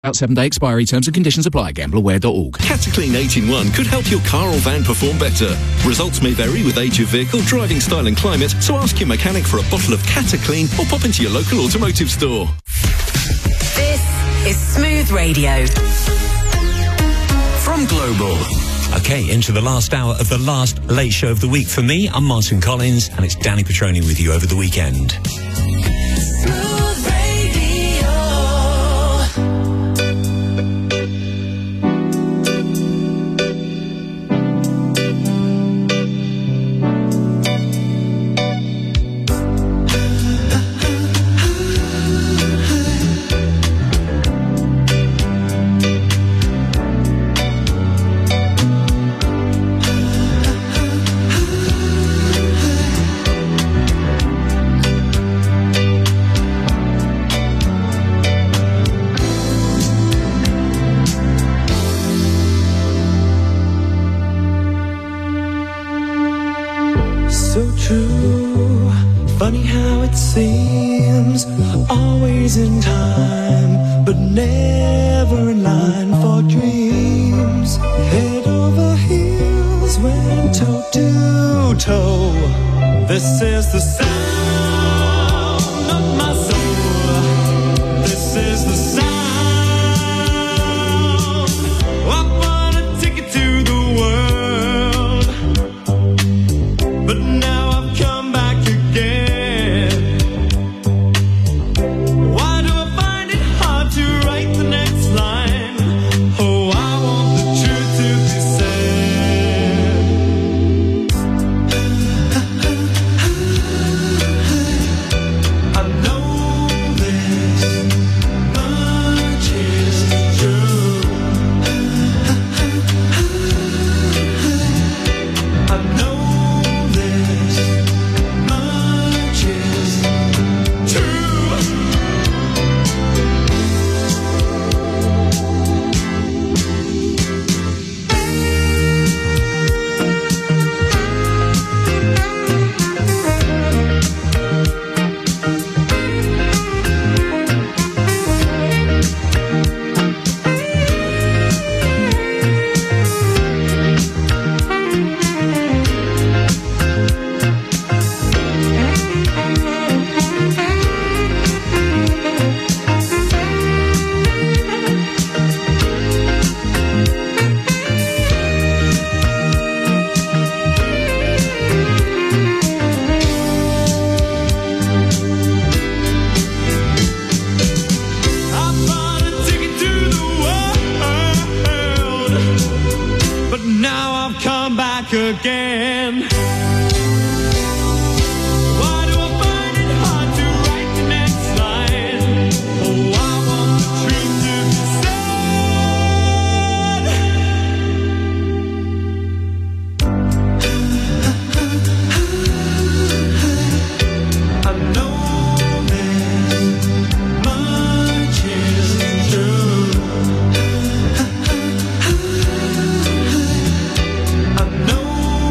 About 7-day expiry. Terms and conditions apply. Gambleaware.org. Cataclean 18-in-1 could help your car or van perform better. Results may vary with age of vehicle, driving style and climate, so ask your mechanic for a bottle of Cataclean or pop into your local automotive store. This is Smooth Radio. From Global. Okay, into the last hour of the last late show of the week. For me, I'm Martin Collins, and it's Danny Petroni with you over the weekend. This is the sound of my soul. This is the sound. I want a ticket to the world, but now I've come back again. Why do I find it hard to write the next line? Oh, I want the truth to be said. Again. Why do I find it hard to write the next line? Oh, I want the truth to be said. I know this much is true. I know.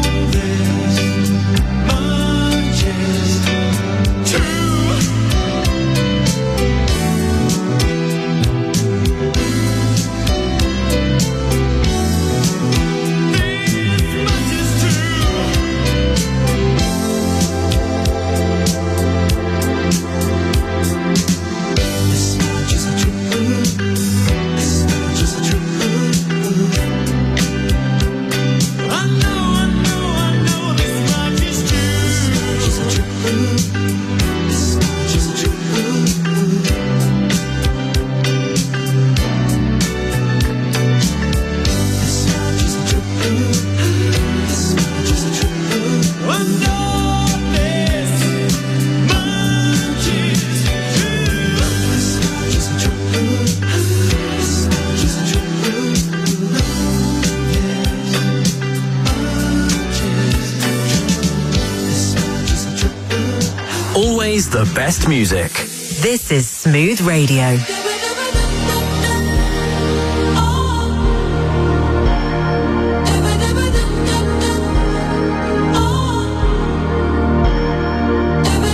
The best music. This is Smooth Radio.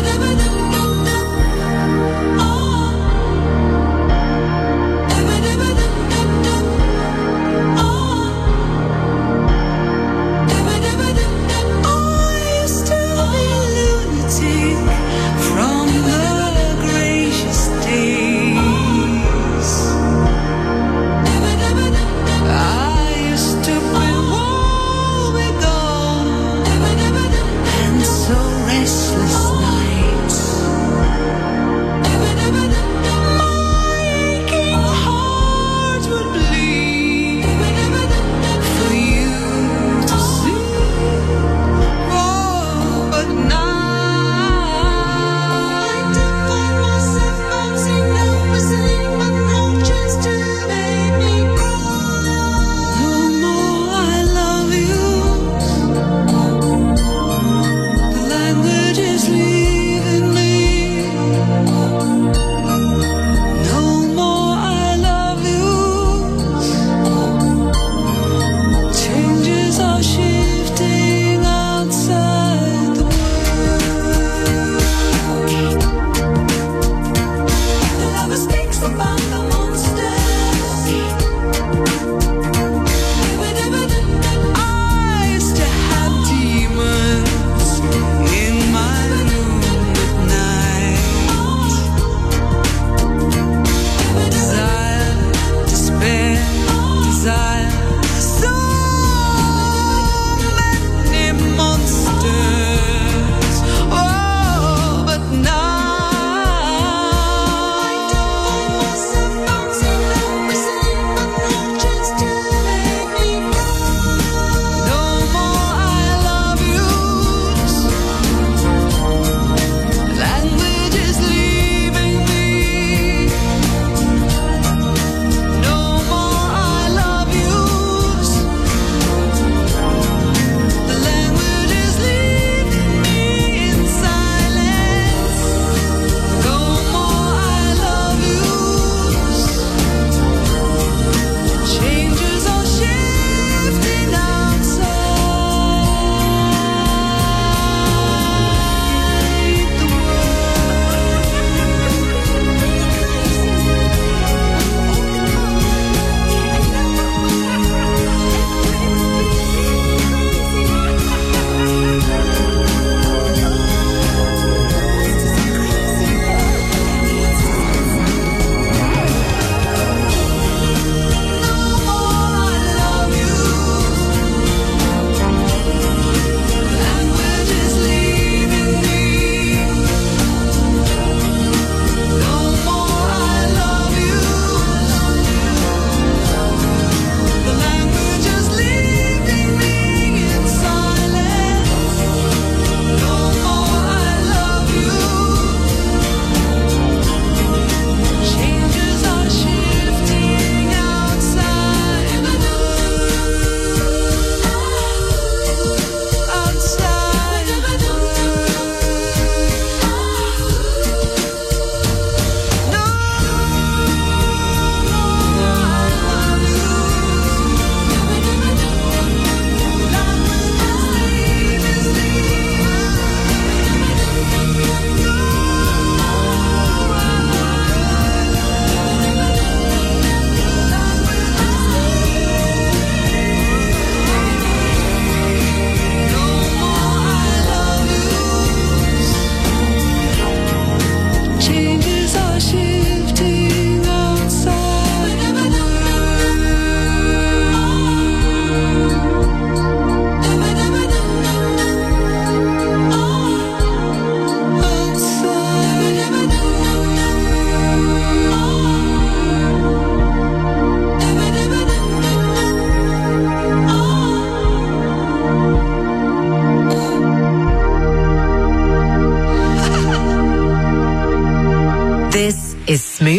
Oh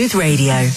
Smooth Radio.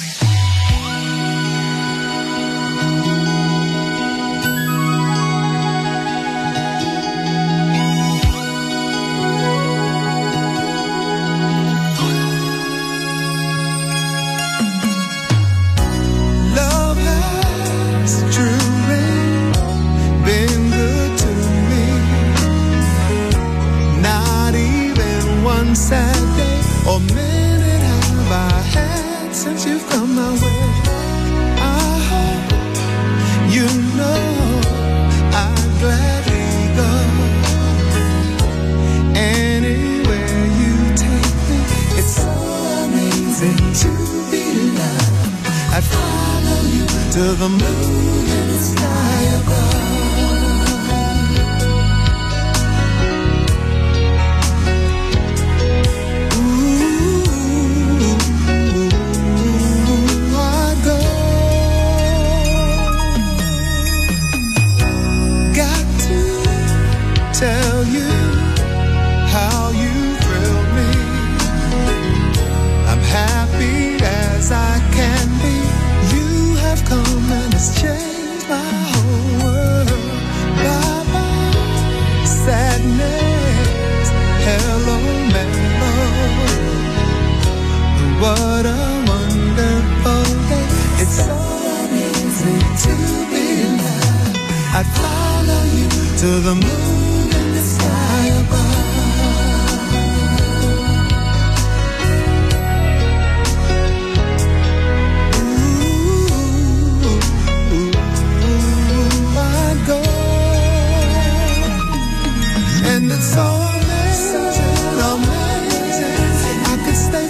To the moon and the sky above. Ooh, I go. Got to tell you how you thrill me. I'm happy as I can be. Come and it's changed my whole world. Bye-bye sadness, hello mellow. What a wonderful day. It's so easy to be loved. I'd follow you to the moon and the sky above. And it's so amazing, amazing. I could stay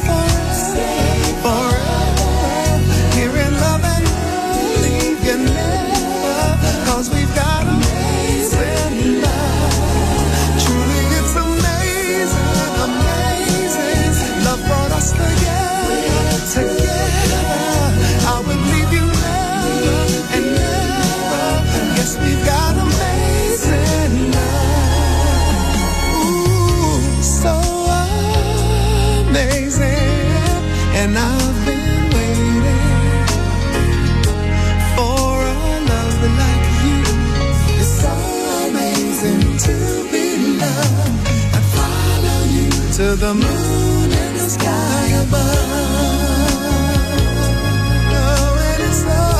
forever, here in love and leave you never. 'Cause we've got amazing love. Truly it's amazing, amazing. Love brought us together. I would leave you never and never. Yes, we've got amazing love. And I've been waiting for a love like you. It's so amazing to be loved. I follow you to the moon and the sky above. Oh, and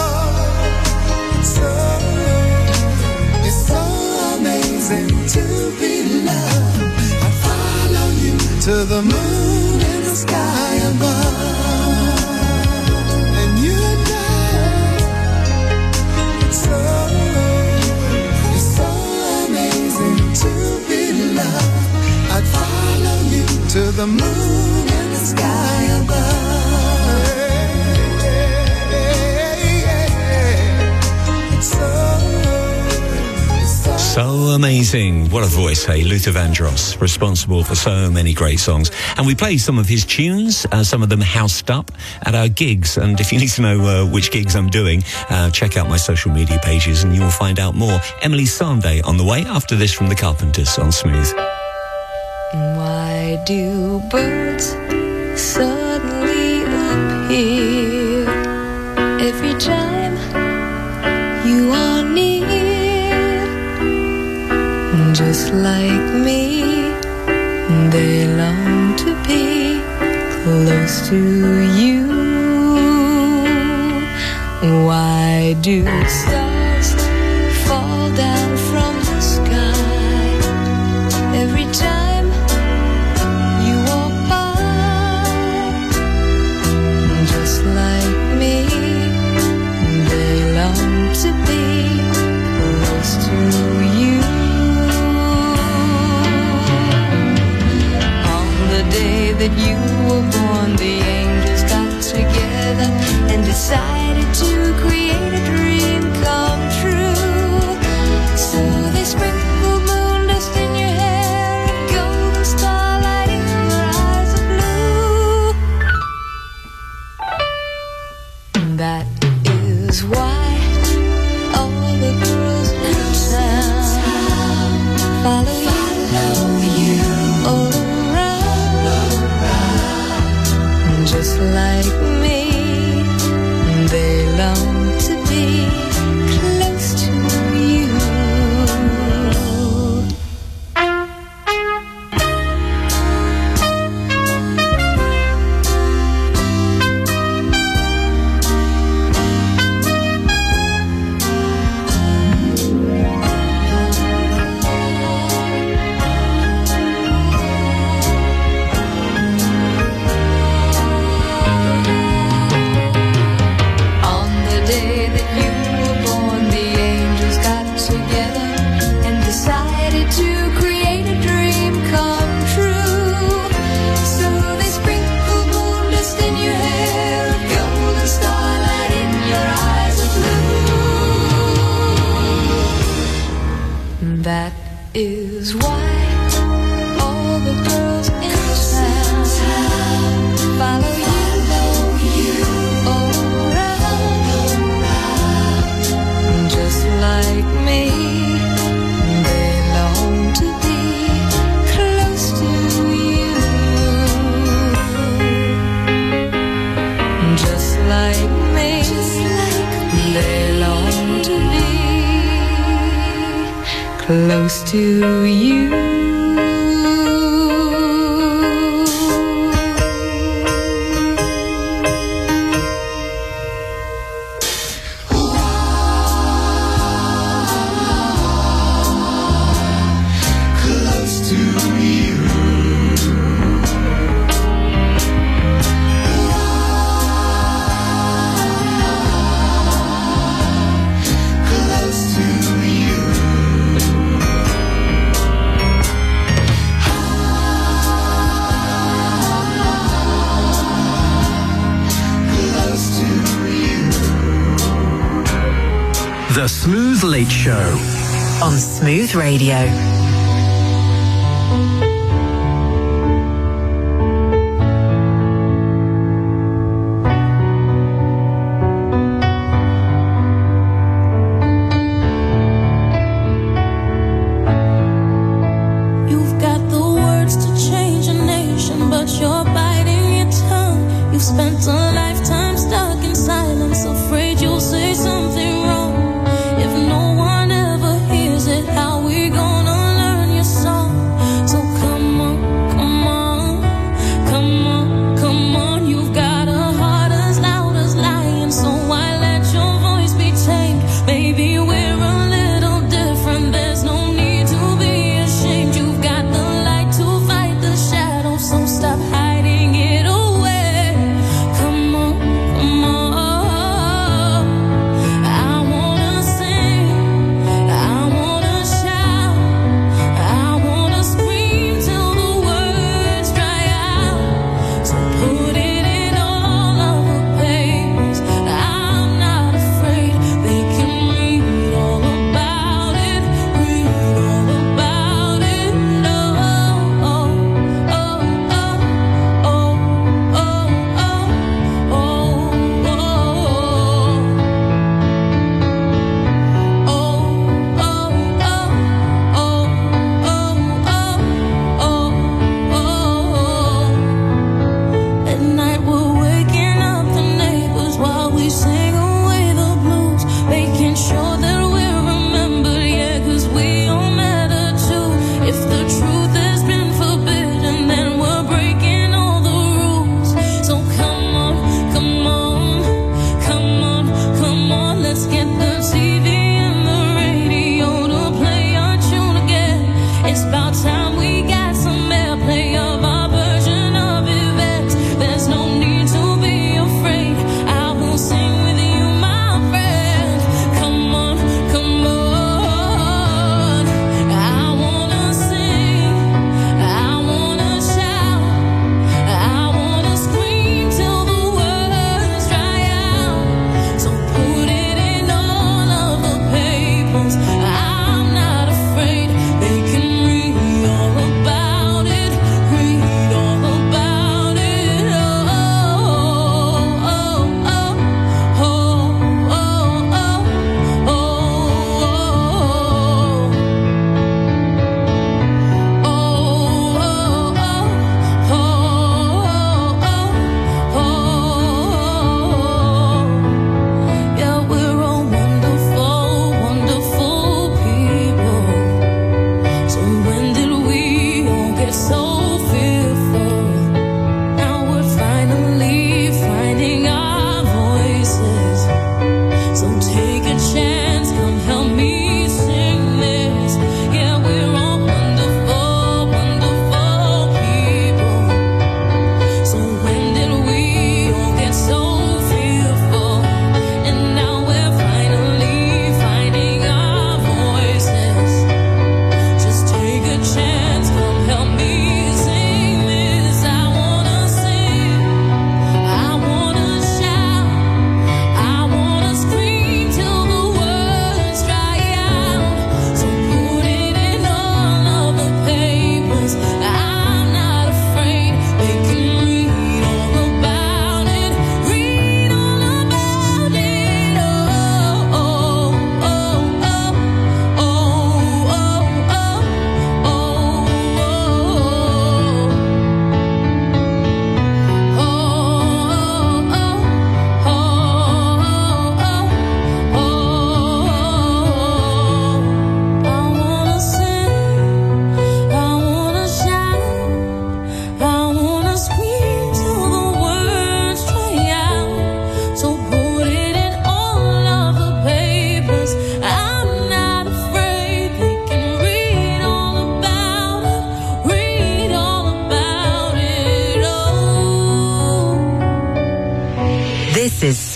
it's so amazing to be loved. I follow you to the moon and the sky above. I'd follow you to the moon and the sky above. So amazing. What a voice, hey? Luther Vandross, responsible for so many great songs. And we play some of his tunes, some of them housed up at our gigs. And if you need to know which gigs I'm doing, check out my social media pages and you will find out more. Emily Sandé on the way after this from the Carpenters on Smooth. Why do birds suddenly appear every time you are near? Just like me, they long to be close to you. Why do stars fall down from the sky every time you walk by? Just like me, they long to be close to you. On the day that you were born, the angels got together and decided to create a dream come true. So they sprinkled moon dust in your hair and golden starlight in your eyes of blue. That is why all the girls in town follow you all around. Just like me, That is why all the girls in town follow you around. Just like me, they long to be close to you. Just like me, they long to be close to you. The Smooth Late Show on Smooth Radio. You've got the words to change a nation, but you're biting your tongue. You've spent a lifetime stuck in silence, afraid you'll say something wrong. If no one ever hears it, how we gonna learn your song? So come on, come on, come on, come on. You've got a heart as loud as lion, so why let your voice be tamed? Maybe we're a little different, there's no need to be ashamed. You've got the light to fight the shadow, so stop hiding it away. Come on, come on. I wanna sing, I wanna shout, I wanna scream till the words dry out. So put it in all of the papers. I'm not afraid, they can read all about it, read all about it. Oh, oh, oh, oh, oh, oh, oh, oh, oh, oh. At night we're waking up the neighbors while we sing away the blues, making sure that we're remembered, yeah, 'cause we all matter too. If the truth has been forbidden, then we're breaking all the rules. So come on, come on, come on, come on, let's get the TV and the radio to play our tune again. It's about time we got some airplay of our version of events. There's no need to be afraid, I will sing with you, my friend. Come on, come on. I wanna sing, I wanna shout, I wanna scream till the words dry out. So put it in all of the papers. I'm not afraid, they can read all about it, read all about it. Oh, oh, oh, oh, oh, oh, oh, oh, oh, oh, yeah, we're all wonderful, wonderful people. So when did we all get so fearful? Now we're finally finding our voices. So take a chance, come help me sing this. Yeah, we're all wonderful, wonderful people. So when did we all get so fearful? And now we're finally finding our voices. Just take a chance, come help me sing this. I wanna sing, I wanna shout, I wanna scream till the words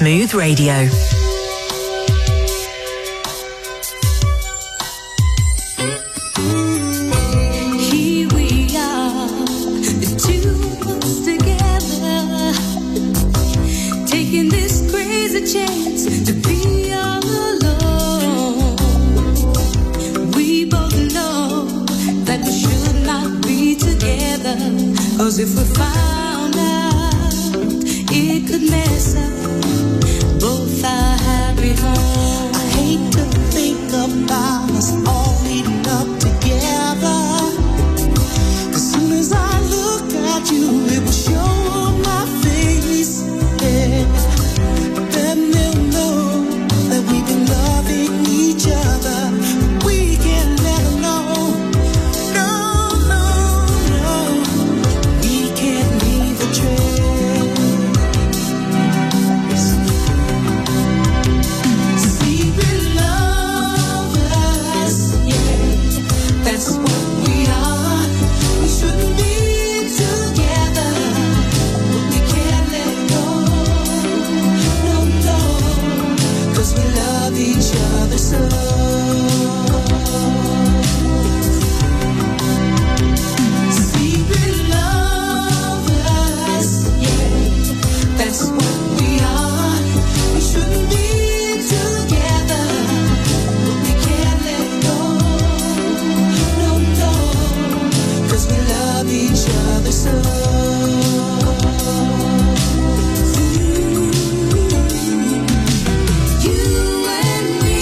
Smooth Radio. Here we are, the two of us together, taking this crazy chance to be all alone. We both know that we should not be together, 'cause if we found out, it could mess up both our happy home. I hate to think about us all meeting up together. As soon as I look at you, it will show on my face. Yeah. Then they'll know that we've been loving each other. We can never know. No, no, no. We can't leave a trace. Secret lovers, yeah, that's what we are. We shouldn't be together, but we can't let go. No, no, 'cause we love each other so. Secret lovers, yeah, that's what we are. We shouldn't be together, but we can't let go. No, no, 'cause we love each other so. You and me,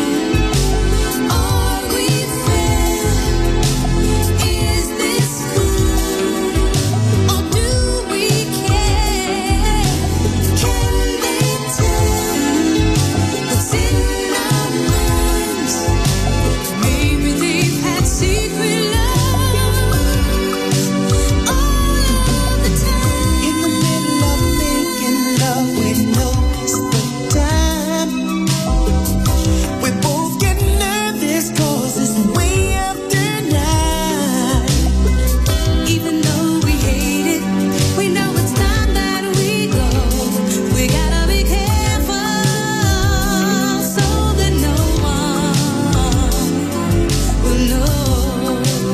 are we fair? Is this good, or do we care? Can they tell what's in our minds? Maybe they've had secret love all of the time. In the middle of making love, we notice the time. We both get nervous 'cause it's way after night. Even though we hate it, we know it's time that we go. We gotta be careful so that no one will know.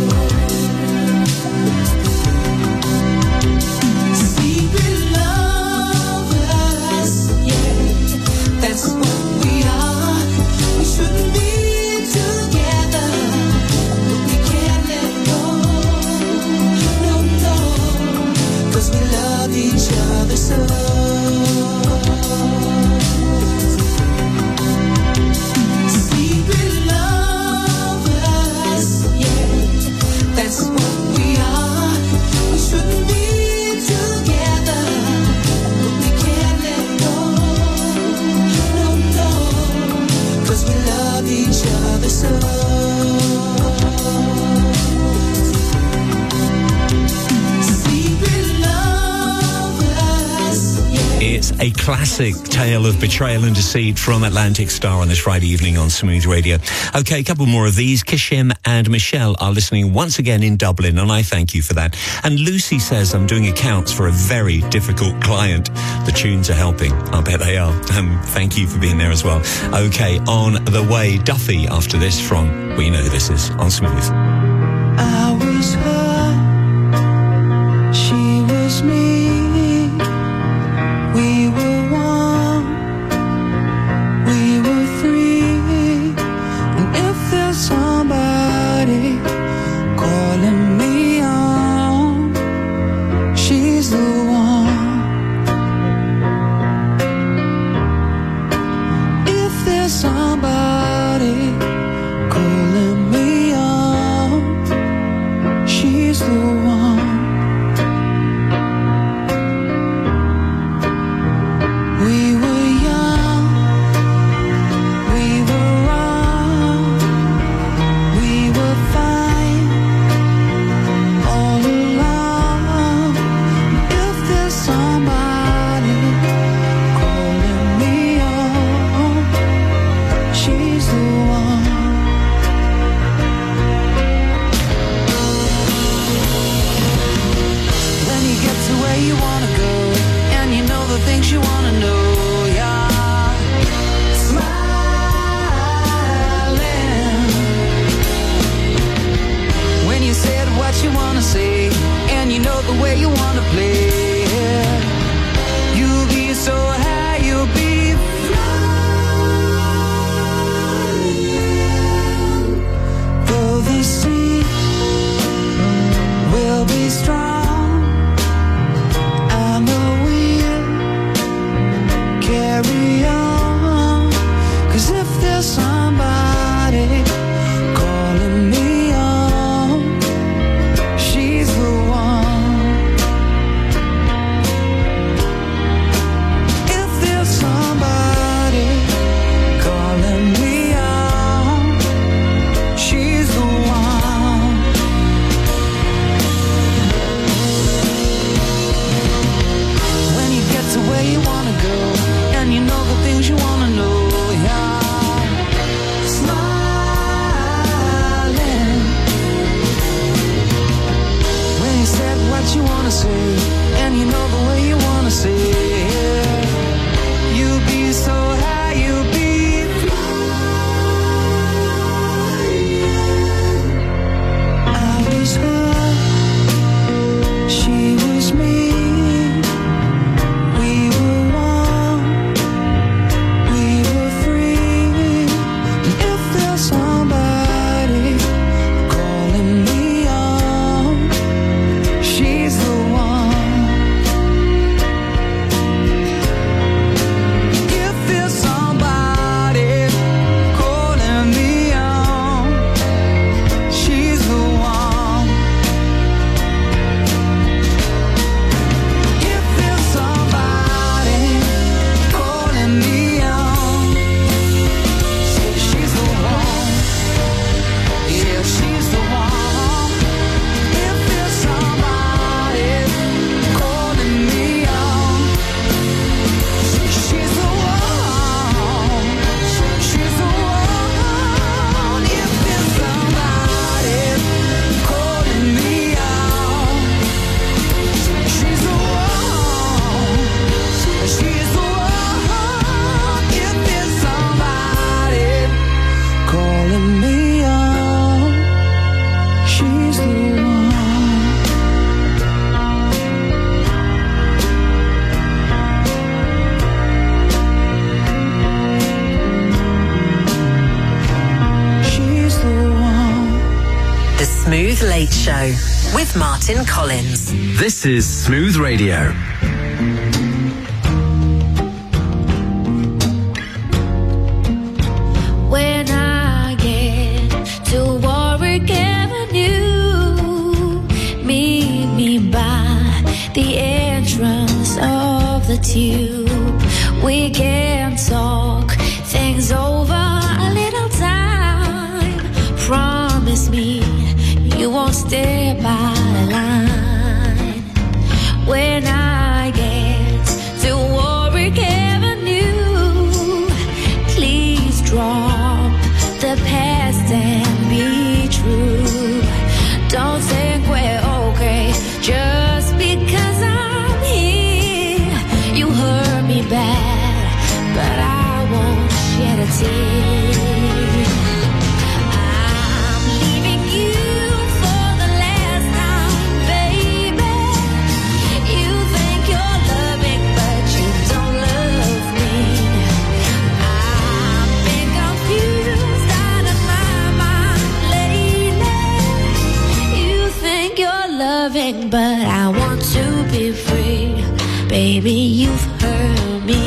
Secret lovers, yeah, that's what we are. We shouldn't be together, but we can't let go. No, no, 'cause we love each other so. Secret lovers, yeah, that's what we are. We shouldn't be together, but we can't let go. No, no, 'cause we love each other so. Secret lovers, yeah. It's a classic tale of betrayal and deceit from Atlantic Star on this Friday evening on Smooth Radio. Okay, a couple more of these. Kishim and Michelle are listening once again in Dublin, and I thank you for that. And Lucy says, I'm doing accounts for a very difficult client. The tunes are helping. I bet they are. Thank you for being there as well. Okay, on the way, Duffy after this from We Know This Is on Smooth. I was her, she was me. We were one, we were free. And if there's somebody calling me on, she's the one. If there's somebody calling me on, Smooth Late Show with Martin Collins. This is Smooth Radio. When I get to Warwick Avenue, meet me by the entrance of the Tube. We can talk things over a little time. Promise me you won't stay by the line. When I get to Warwick Avenue, please drop the past and be true. Don't think we're okay just because I'm here. You hurt me bad, but I won't shed a tear. I'm leaving you for the last time, baby. You think you're loving, but you don't love me. I've been confused out of my mind lately. You think you're loving, but I want to be free. Baby, you've hurt me.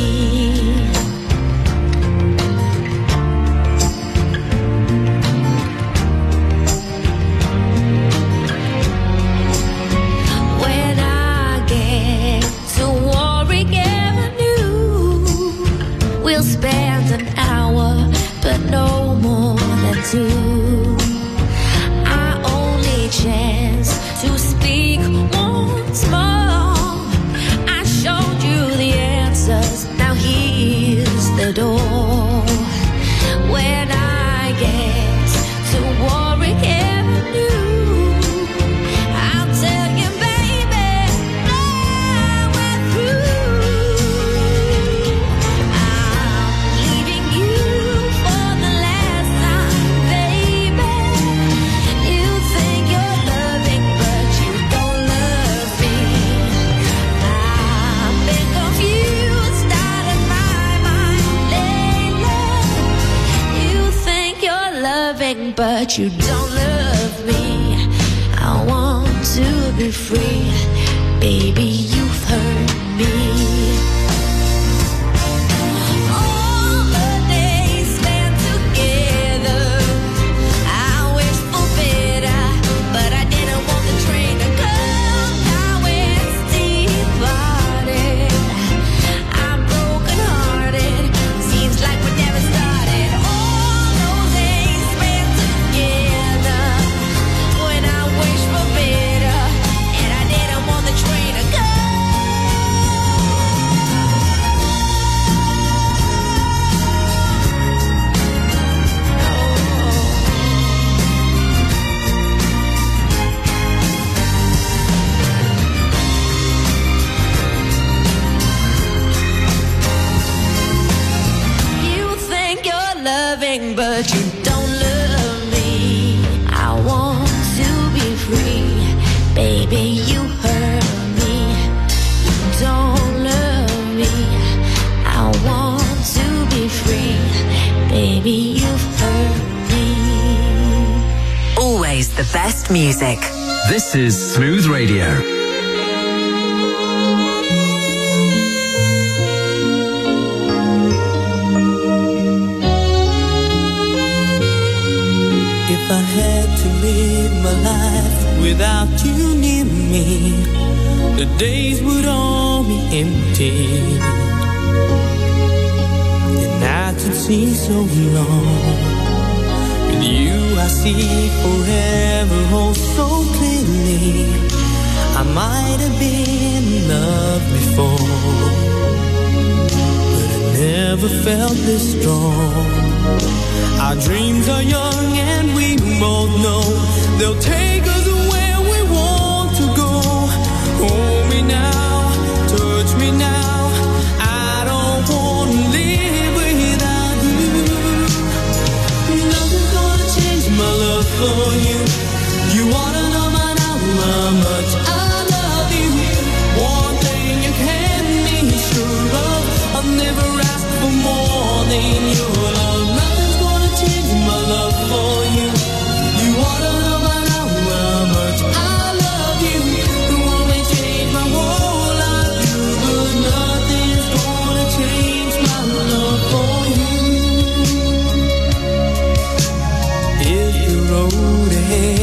When I get to Warwick Avenue, we'll spend an hour, but no more than two. Our only chance to speak once more. I showed you the answers, now here's the door. When I get to Warwick Avenue, I'll tell you, baby, now we're through. I'm leaving you for the last time, baby. You think you're loving, but you don't love me. I've been confused out of my mind lately. You think you're loving, but you don't love me. I want to be free. Baby, you've hurt me. All the days spent together, I wish for better, but I didn't want the train to come. Now it's departed. I'm broken hearted. Seems like we never started. All those days spent together, when I wish for better, and I didn't want the train to come. You think you're loving, but you don't love me. I want to be free. Baby, you hurt me. You don't love me. I want to be free. Baby, you've hurt me. Always the best music. This is Smooth Radio. If I had to live my life without you near me, the days would all be empty. The nights would seem so long. With you I see forever oh so clearly. I might have been in love before, but I never felt this strong. Our dreams are young and we both know they'll take us where we want to go. Hold me now, touch me now. I don't want to live without you. Nothing's gonna change my love for you. You wanna know by now how much I love you. One thing you can be sure of, I'll never ask for more than your love. Nothing's gonna change my love for you. You wanna know by now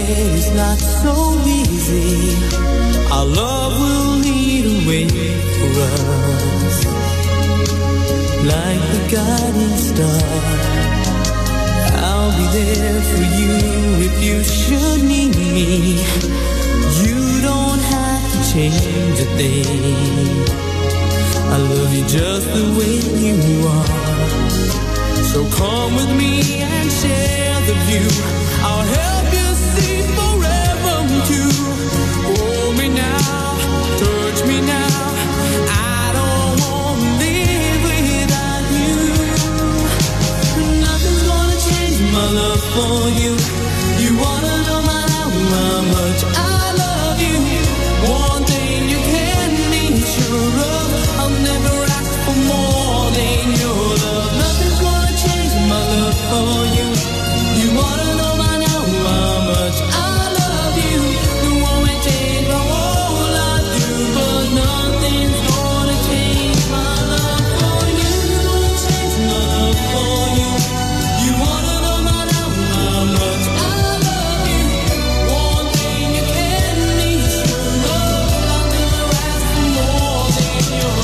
forget is not so easy. Our love will lead a way for us, like the guiding star. I'll be there for you if you should need me. You don't have to change a thing. I love you just the way you are. So come with me and share the view. I'll help you see forever too. Hold me now, touch me now. I don't want to live without you. Nothing's gonna change my love for you. You wanna know how much I love you. One thing you can be sure of, I'll never ask for more than your love. Nothing's gonna change my love for you. You wanna know how much I love you. You won't change my whole life through, but nothing's gonna change my love for you. Change my love for you. You wanna know how much I love you. One thing you can be sure of, I'll never ask for more than your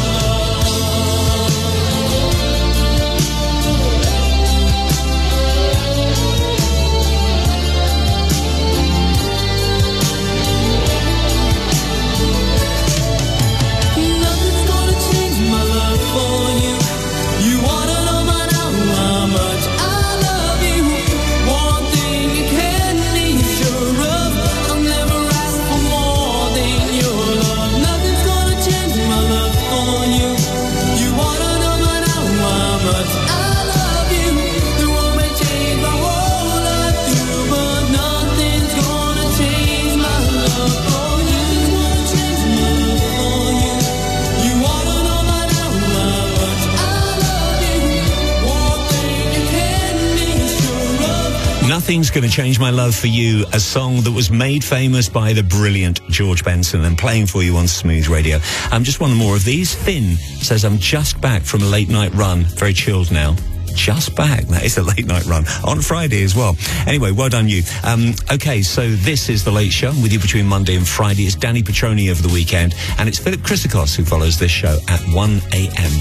Nothing's gonna change my love for you. You wanna know how much I love you. One thing you can be sure of, I'll never ask for more than your love. Nothing's gonna change my love for you. You wanna know how much I love you. The one may change my whole life through, but nothing's gonna change my love for you. Change my love for you. You wanna know how much I love you. One thing you can be sure of. Nothing's Gonna Change My Love for You, a song that was made famous by the brilliant George Benson and playing for you on Smooth Radio. Just one more of these. Finn says, I'm just back from a late night run. Very chilled now. Just back. That is a late night run on Friday as well. Anyway, well done you. Okay, so this is The Late Show with you between Monday and Friday. It's Danny Petroni over the weekend, and it's Philip Christakos who follows this show at 1 a.m.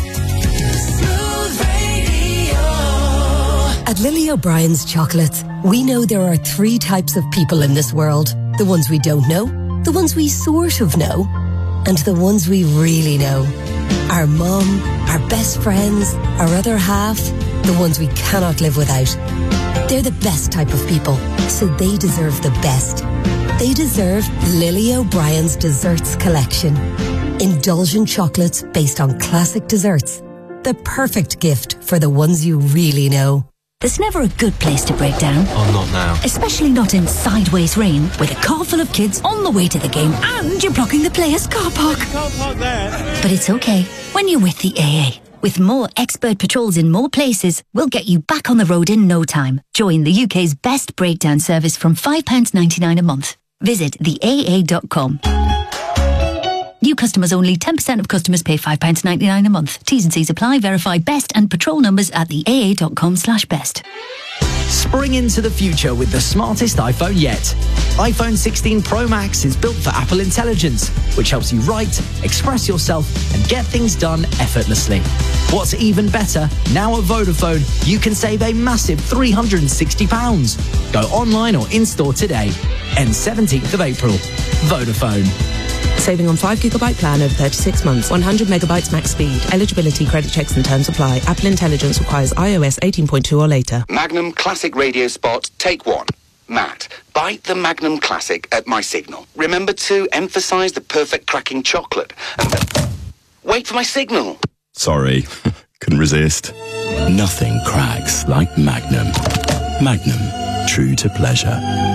At Lily O'Brien's Chocolates, we know there are 3 types of people in this world. The ones we don't know, the ones we sort of know, and the ones we really know. Our mum, our best friends, our other half, the ones we cannot live without. They're the best type of people, so they deserve the best. They deserve Lily O'Brien's Desserts Collection. Indulgent chocolates based on classic desserts. The perfect gift for the ones you really know. There's never a good place to break down. Oh, not now. Especially not in sideways rain, with a car full of kids on the way to the game and you're blocking the players' car park. You can't park there. But it's okay when you're with the AA. With more expert patrols in more places, we'll get you back on the road in no time. Join the UK's best breakdown service from £5.99 a month. Visit theaa.com. New customers only. 10% of customers pay £5.99 a month. T's and C's apply. Verify best and patrol numbers at theaa.com/best. Spring into the future with the smartest iPhone yet. iPhone 16 Pro Max is built for Apple Intelligence, which helps you write, express yourself, and get things done effortlessly. What's even better, now at Vodafone, you can save a massive £360. Go online or in-store today. Ends 17th of April. Vodafone. Saving on 5 gigabyte plan over 36 months. 100 megabytes max speed. Eligibility, credit checks and terms apply. Apple Intelligence requires iOS 18.2 or later. Magnum Classic Radio Spot, take 1. Matt, bite the Magnum Classic at my signal. Remember to emphasise the perfect cracking chocolate. And wait for my signal. Sorry, couldn't resist. Nothing cracks like Magnum. Magnum, true to pleasure.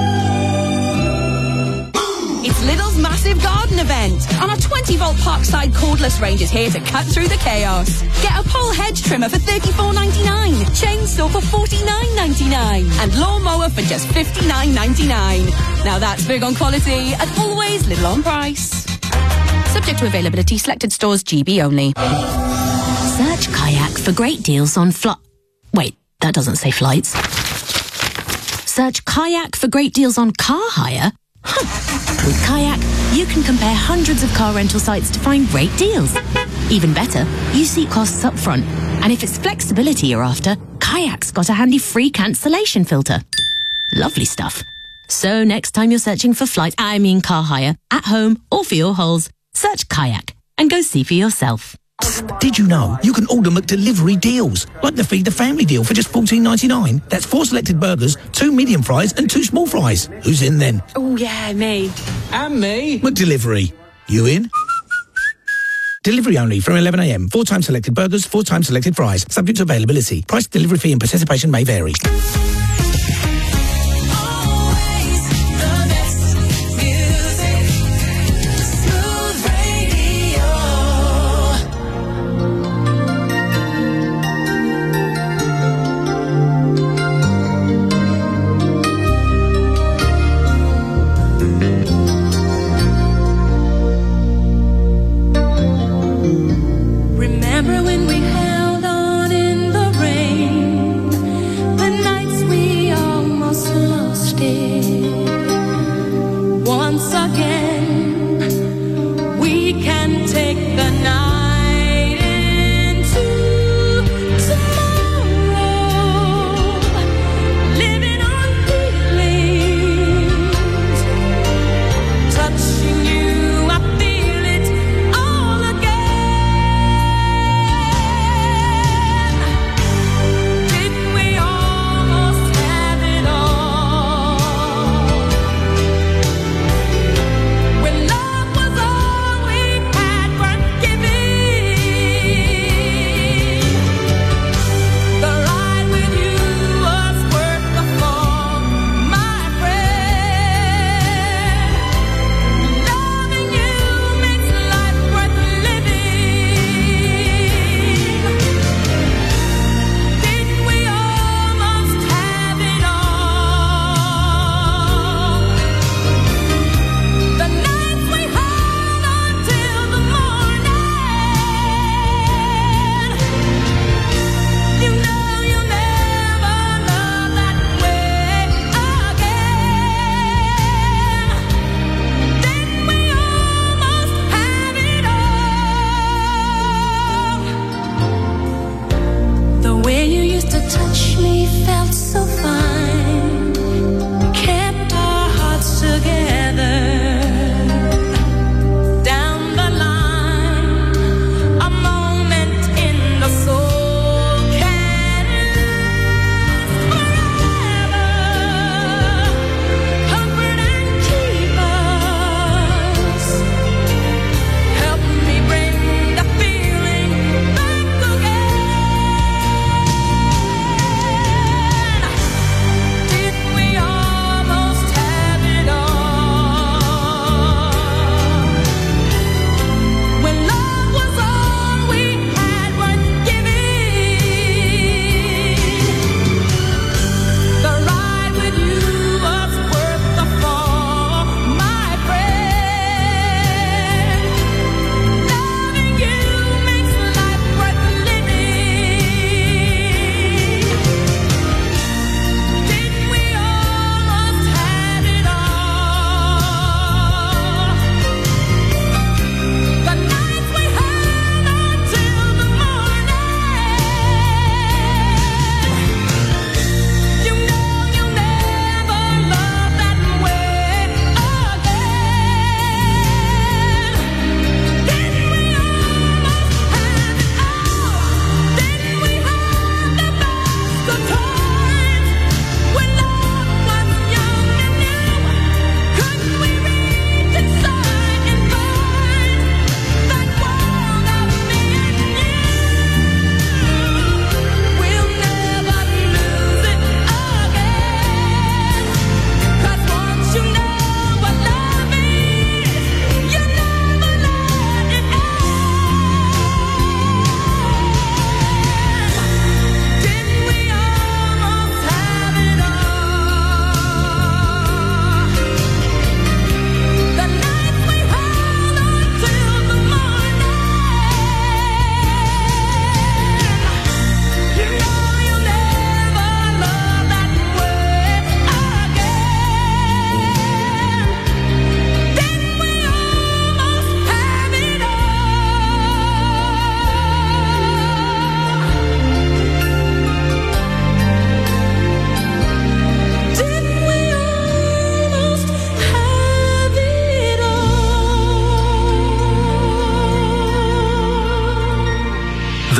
It's Lidl's massive garden event. And our 20-volt Parkside cordless range is here to cut through the chaos. Get a pole hedge trimmer for $34.99, chainsaw for $49.99, and lawnmower for just $59.99. Now that's big on quality and always Lidl on price. Subject to availability, selected stores, GB only. Search Kayak for great deals on Wait, that doesn't say flights. Search Kayak for great deals on car hire? With Kayak, you can compare hundreds of car rental sites to find great deals. Even better, you see costs up front. And if it's flexibility you're after, Kayak's got a handy free cancellation filter. Lovely stuff. So next time you're searching for car hire, at home or for your holes, search Kayak and go see for yourself. Did you know you can order McDelivery deals? Like the Feed the Family deal for just $14.99. That's 4 selected burgers, 2 medium fries and 2 small fries. Who's in then? Oh yeah, me. And me. McDelivery. You in? Delivery only from 11 a.m. 4 times selected burgers, 4 times selected fries. Subject to availability. Price, delivery fee and participation may vary. Remember when we held on in the rain, the nights we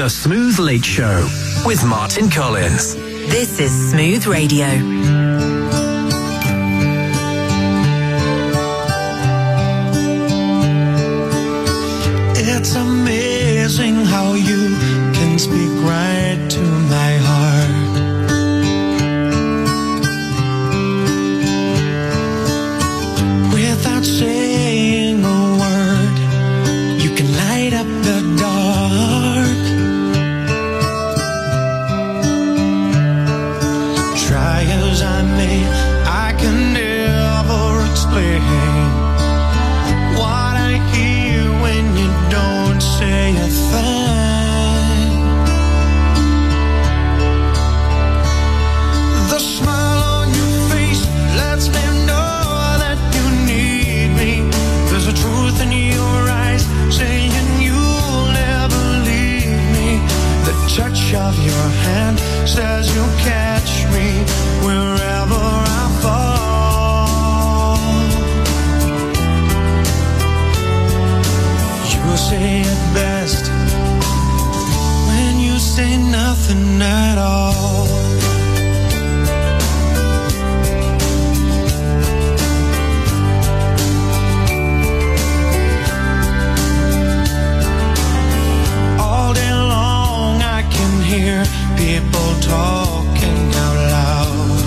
The Smooth Late Show with Martin Collins. This is Smooth Radio. It's amazing how you can speak right to my heart. Without saying a word, you can light up the dark. Try as I may, I can never explain what I hear when you don't say a thing. The smile on your face lets me know that you need me. There's a truth in your eyes saying you'll never leave me. The touch of your hand says you'll catch me wherever I fall. You say it best when you say nothing at all. All day long I can hear people talking out loud.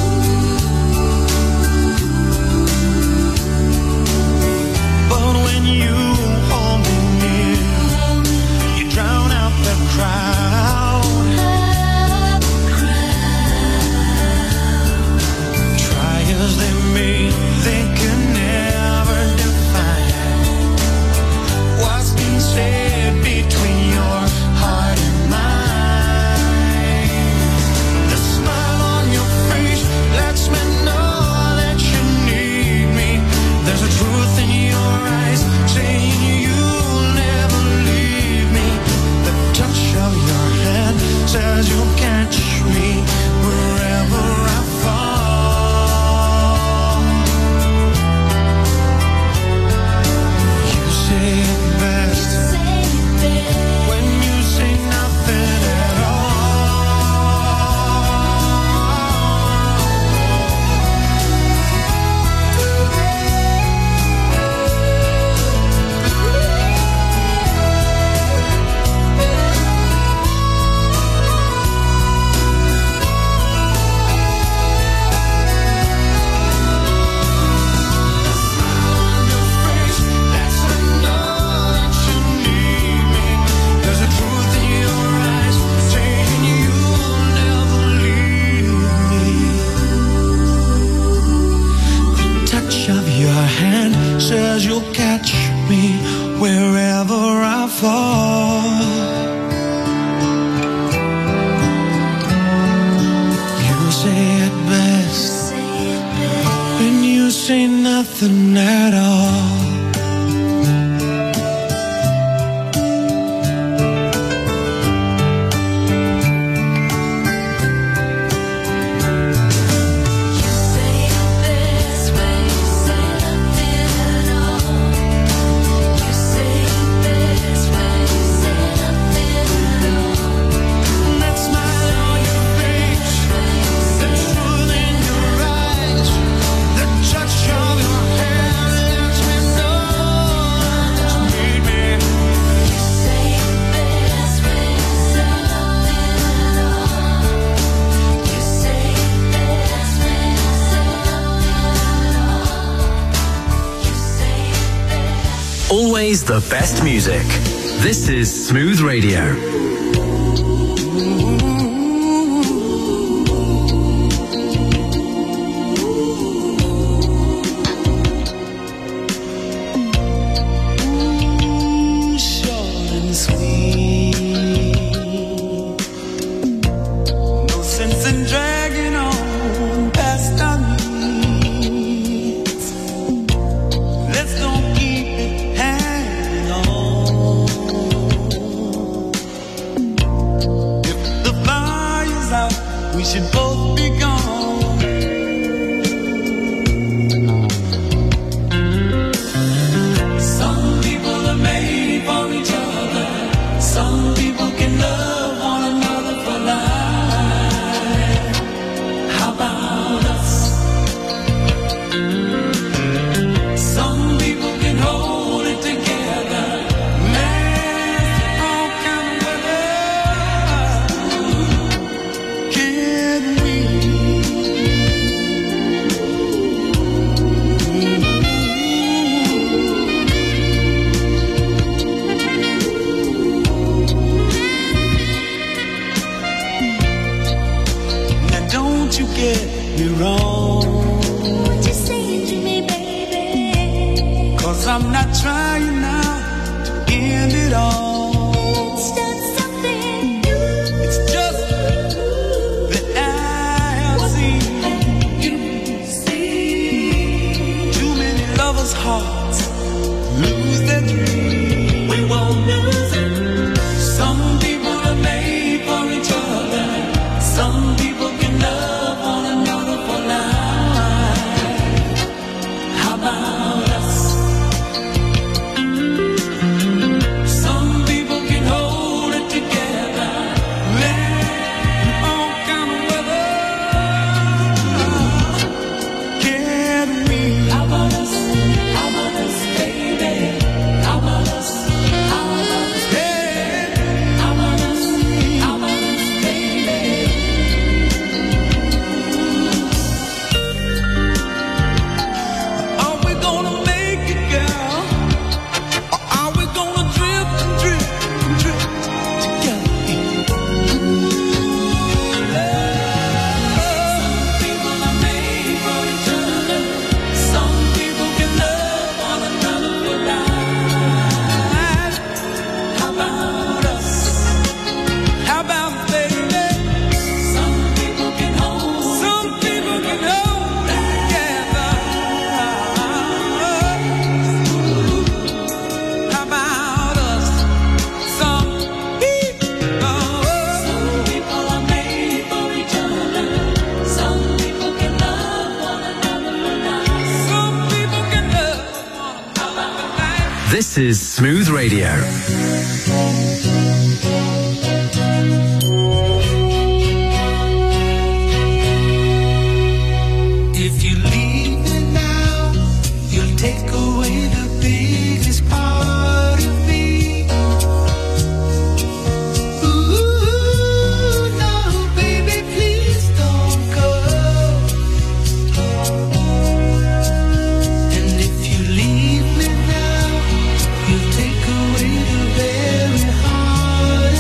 But when you hold me near, you drown out the crowd. Try as they may, they can never define what's been said between your heart and mine. The smile on your face lets me know that you need me. There's a truth in your eyes saying you'll never leave me. The touch of your hand says you'll catch me wherever I fall. You say it best when you say nothing at says you'll catch me wherever I fall. You say it best when you say nothing at all. Always the best music. This is Smooth Radio. you get me wrong. What you saying to me, baby? 'Cause I'm not trying now to end it all. Let's start something new. It's just that I have seen too many lovers' hearts lose their dreams. We won't lose it. Some people are made for each other. Some people can love one another for life. How about us? Some people can hold it together. All kind of weather. Can we? How about us? How about us, baby? How about us? How about us, baby? How about us? How about us, baby? Are we gonna make it, girl? Or are we gonna drift and drift and drift together? Some people are made for each other. Some people can love one another for life. How about us? How about us, baby? Some people can hold. Some people can hold it together. How about us? Some people are made for each other. Some people can love one another for life. Some people can love one another for life. This is Smooth Radio. If you leave me now, you'll take away the biggest part of me. Ooh, no, baby, please don't go. And if you leave me now, you'll take away the very heart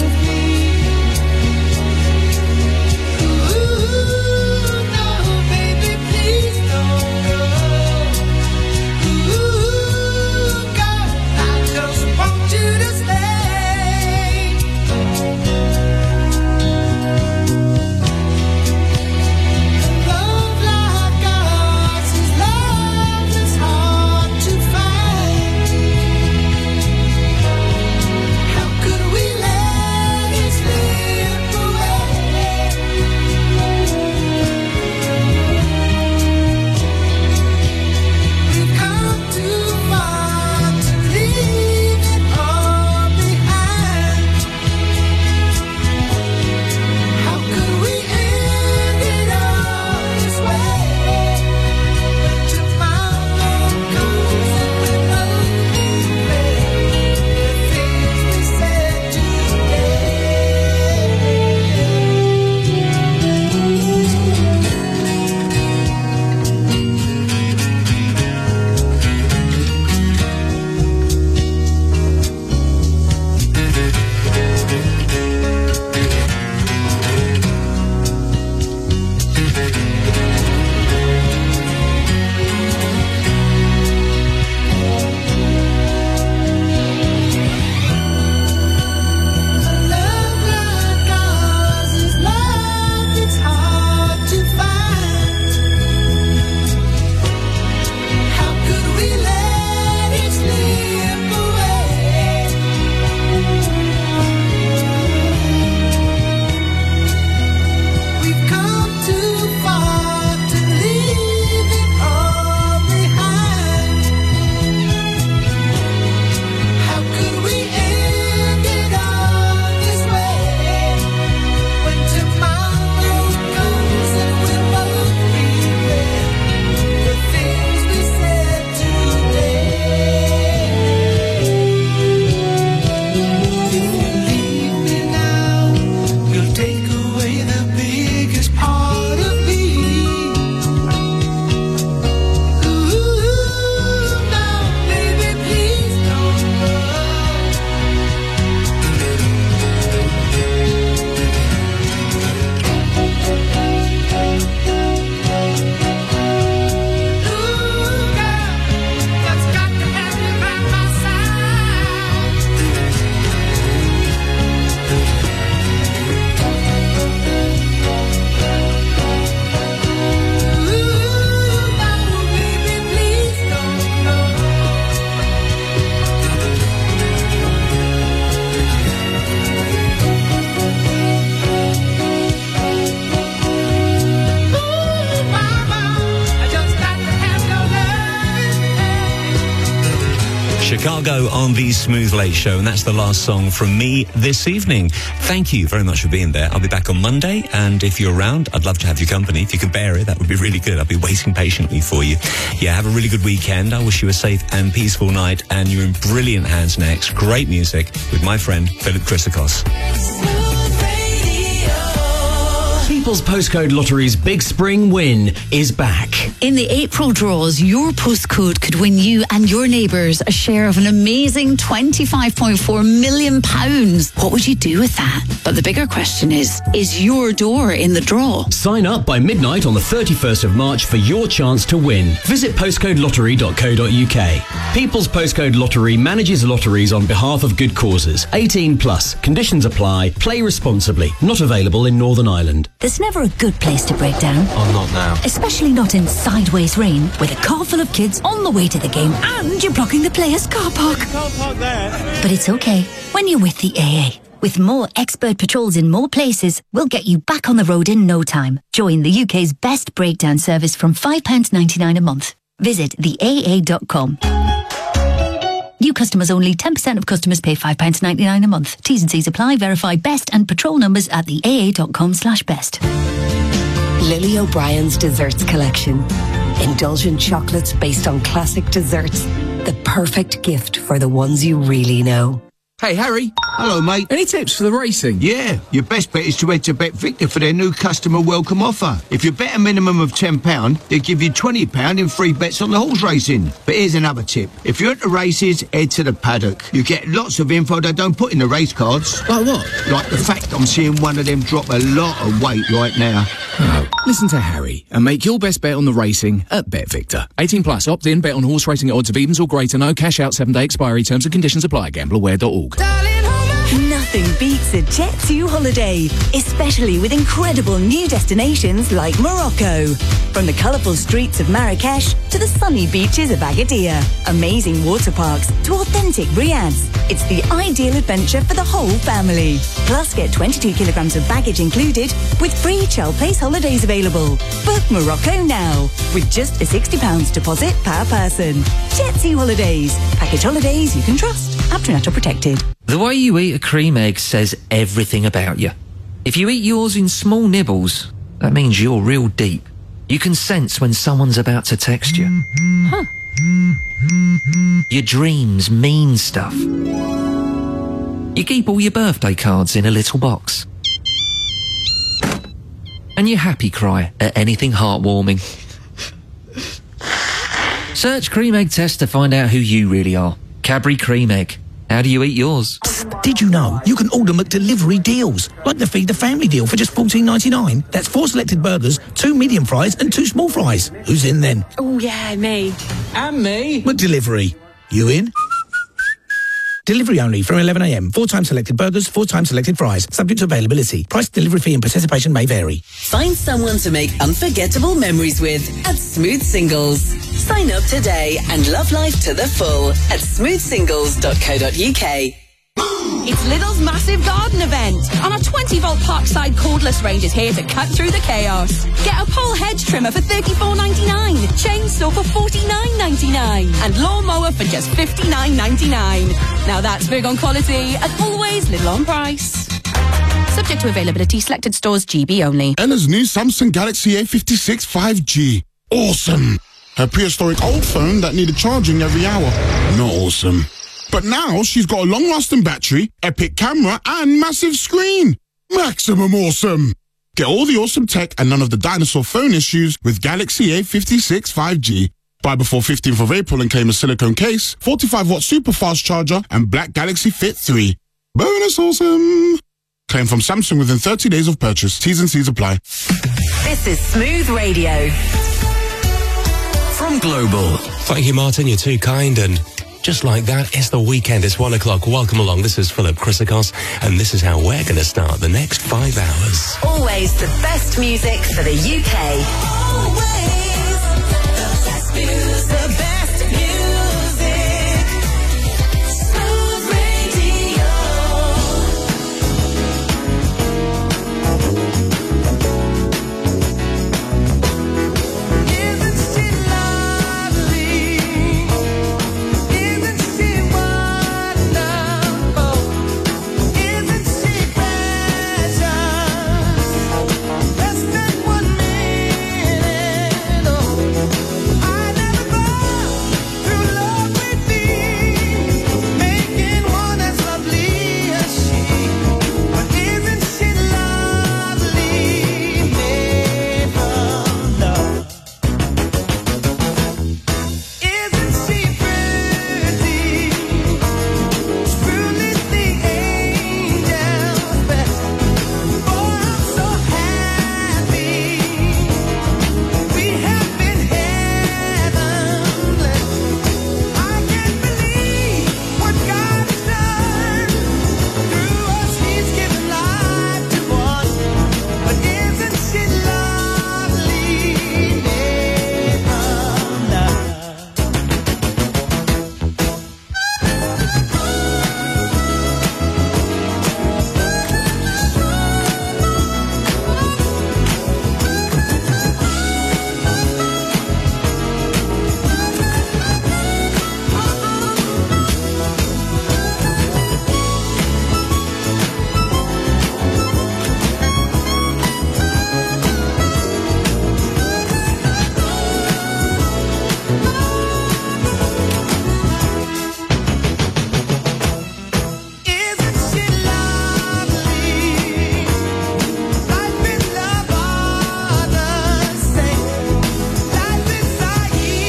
Chicago on the Smooth Late Show, and that's the last song from me this evening. Thank you very much for being there. I'll be back on Monday, and if you're around, I'd love to have your company. If you can bear it, that would be really good. I'll be waiting patiently for you. Yeah, have a really good weekend. I wish you a safe and peaceful night, and you're in brilliant hands next. Great music with my friend Philip Christakos. People's Postcode Lottery's Big Spring Win is back. In the April draws, your postcode could win you and your neighbours a share of an amazing £25.4 million. What would you do with that? But the bigger question is your door in the draw? Sign up by midnight on the 31st of March for your chance to win. Visit postcodelottery.co.uk. People's Postcode Lottery manages lotteries on behalf of good causes. 18 plus. Conditions apply. Play responsibly. Not available in Northern Ireland. There's never a good place to break down. Oh, not now. Especially not in sideways rain, with a car full of kids on the way to the game and you're blocking the players' car park. You can't park there. But it's okay when you're with the AA. With more expert patrols in more places, we'll get you back on the road in no time. Join the UK's best breakdown service from £5.99 a month. Visit theaa.com. New customers only. 10% of customers pay £5.99 a month. T's and C's apply. Verify best and patrol numbers at theaa.com/best. Lily O'Brien's Desserts Collection. Indulgent chocolates based on classic desserts. The perfect gift for the ones you really know. Hey, Harry. Hello, mate. Any tips for the racing? Yeah, your best bet is to head to BetVictor for their new customer welcome offer. If you bet a minimum of £10, they give you £20 in free bets on the horse racing. But here's another tip. If you're at the races, head to the paddock. You get lots of info they don't put in the race cards. Like what? Like the fact I'm seeing one of them drop a lot of weight right now. Oh. Listen to Harry and make your best bet on the racing at BetVictor. 18 plus. Opt in. Bet on horse racing at odds of evens or greater. No cash out. 7-day expiry. Terms and conditions apply. Gambleaware.org. Nothing beats a Jet2 holiday, especially with incredible new destinations like Morocco. From the colourful streets of Marrakesh to the sunny beaches of Agadir, amazing water parks to authentic riads. It's the ideal adventure for the whole family. Plus, get 22 kilograms of baggage included with free Child Place holidays available. Book Morocco now with just a £60 deposit per person. Jet2 Holidays. Package holidays you can trust. After protected. The way you eat a cream egg says everything about you. If you eat yours in small nibbles, that means you're real deep. You can sense when someone's about to text you. Huh. Your dreams mean stuff. You keep all your birthday cards in a little box. And you happy cry at anything heartwarming. Search Cream Egg Test to find out who you really are. Cadbury Cream Egg. How do you eat yours? Did you know you can order McDelivery deals? Like the Feed the Family deal for just $14.99. That's 4 selected burgers, 2 medium fries and 2 small fries. Who's in then? Oh, yeah, me. And me. McDelivery. You in? Delivery only from 11 a.m. 4 times selected burgers, 4 times selected fries. Subject to availability. Price, delivery fee and participation may vary. Find someone to make unforgettable memories with at Smooth Singles. Sign up today and love life to the full at smoothsingles.co.uk. It's Lidl's massive garden event. And our 20-volt Parkside cordless range is here to cut through the chaos. Get a pole hedge trimmer for $34.99, chainsaw for $49.99, and lawnmower for just $59.99. Now that's big on quality and always Lidl on price. Subject to availability, selected stores, GB only. Ella's new Samsung Galaxy A56 5G. Awesome. Her prehistoric old phone that needed charging every hour. Not awesome. But now she's got a long-lasting battery, epic camera, and massive screen. Maximum awesome. Get all the awesome tech and none of the dinosaur phone issues with Galaxy A56 5G. Buy before 15th of April and claim a silicone case, 45-watt super fast charger, and Black Galaxy Fit 3. Bonus awesome. Claim from Samsung within 30 days of purchase. T's and C's apply. This is Smooth Radio. From Global. Thank you, Martin. You're too kind. And just like that, it's the weekend. It's 1 o'clock. Welcome along. This is Philip Christakos, and this is how we're going to start the next 5 hours. Always the best music for the UK.